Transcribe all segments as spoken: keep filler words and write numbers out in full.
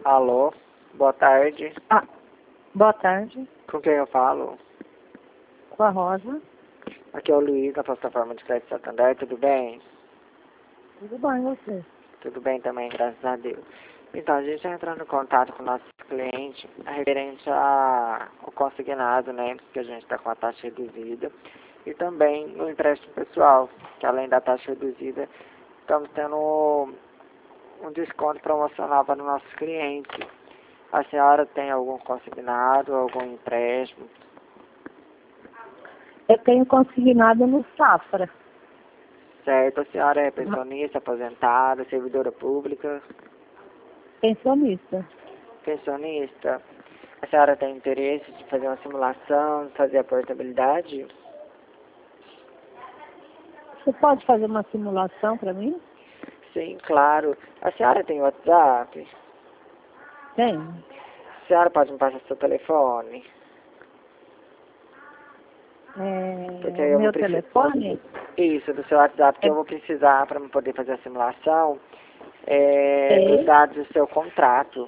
Alô, boa tarde. Ah, boa tarde. Com quem eu falo? Com a Rosa. Aqui é o Luiz, da plataforma de crédito Santander, tudo bem? Tudo bem, você? Tudo bem também, graças a Deus. Então, a gente está entrando em contato com o nosso cliente referente ao consignado, né, que a gente está com a taxa reduzida, e também no empréstimo pessoal, que além da taxa reduzida, estamos tendo um desconto promocional para os nossos clientes. A senhora tem algum consignado, algum empréstimo? Eu tenho consignado no Safra. Certo, a senhora é pensionista, aposentada, servidora pública? Pensionista. Pensionista. A senhora tem interesse de fazer uma simulação, de fazer a portabilidade? Você pode fazer uma simulação para mim? Sim, claro. A senhora tem WhatsApp? Tem. A senhora pode me passar seu telefone? Porque É, aí o eu vou meu precisar... telefone Isso, do seu WhatsApp, que é eu vou precisar para poder fazer a simulação, é, dos seis, dados do seu contrato.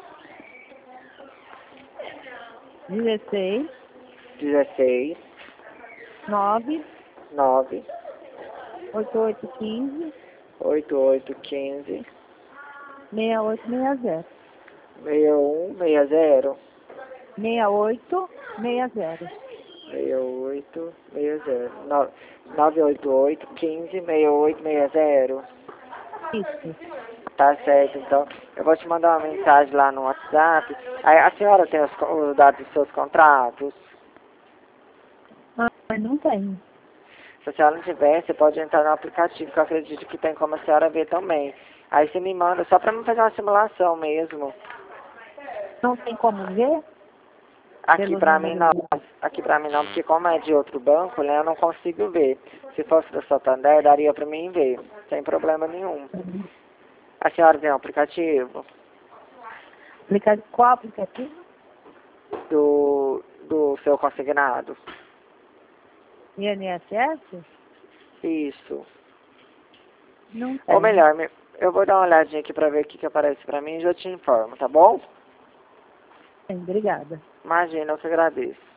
dezesseis, dezesseis, nove, nove, oito oito um cinco, oito oito um cinco, seis oito seis zero. seis um seis zero. seis oito seis zero. seis oito seis zero. nove oito oito um cinco seis oito seis zero. Isso. Tá certo, então. Eu vou te mandar uma mensagem lá no WhatsApp. Aí a senhora tem os, os dados dos seus contratos? Ah, mas não tem. Se a senhora não tiver, você pode entrar no aplicativo, que eu acredito que tem como a senhora ver também. Aí você me manda só pra mim fazer uma simulação mesmo. Não tem como ver? Aqui Pelo pra mim número não. de... Aqui pra mim não, porque como é de outro banco, né, eu não consigo ver. Se fosse do Santander, daria pra mim ver, sem problema nenhum. A senhora tem um aplicativo Aplica... Qual aplicativo? do, do seu consignado? I N S S? Isso. Não Ou tem. melhor, me- eu vou dar uma olhadinha aqui pra ver o que, que aparece pra mim e já te informo, tá bom? Tem, obrigada. Imagina, eu que agradeço.